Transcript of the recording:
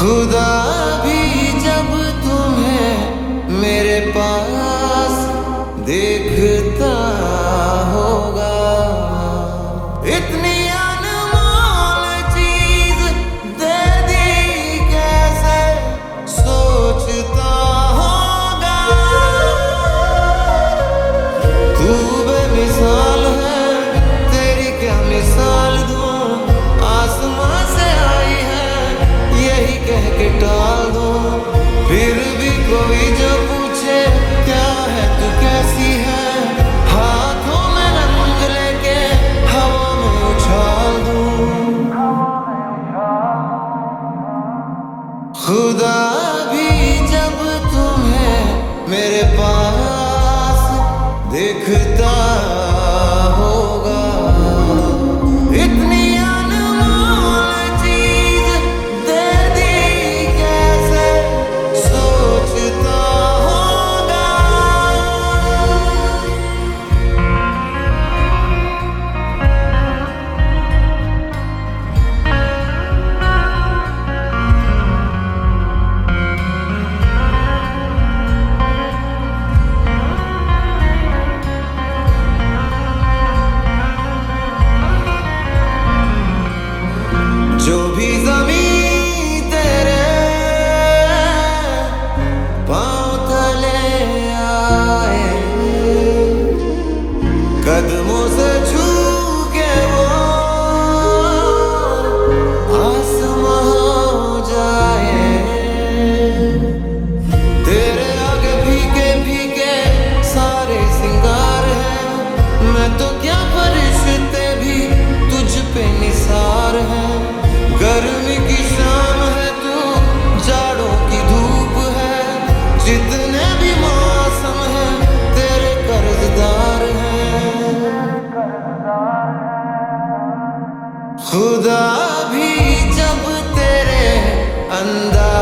खुदा भी जब तुम्हें मेरे पास देखता होगा, इतनी अनमोल चीज दे दी कैसे सोचता होगा। तू बेमिसाल है, तेरी क्या मिसाल दूं, आसमां से आई है यही कह के टाल दूं। फिर भी कोई जो पूछे क्या है तू कैसी है, हाथों में रंग लेके हवा में उछाल दूं। खुदा भी जब तुम्हें मेरे पास देखता होगा, इतनी अनमोल चीज दे दी कैसे सोचता होगा। जो भी ज़मीं तेरे पाँव तले आए, कदमों से छू के वो आसमां हो जाए। तेरे आगे फीके फीके सारे सिंगार हैं, मैं तो क्या फरिश्ते भी तुझ पे निसार हैं। गर्मी की शाम है तू, जाड़ों की धूप है, जितने भी मौसम है तेरे कर्जदार हैं। खुदा भी जब तेरे अंदर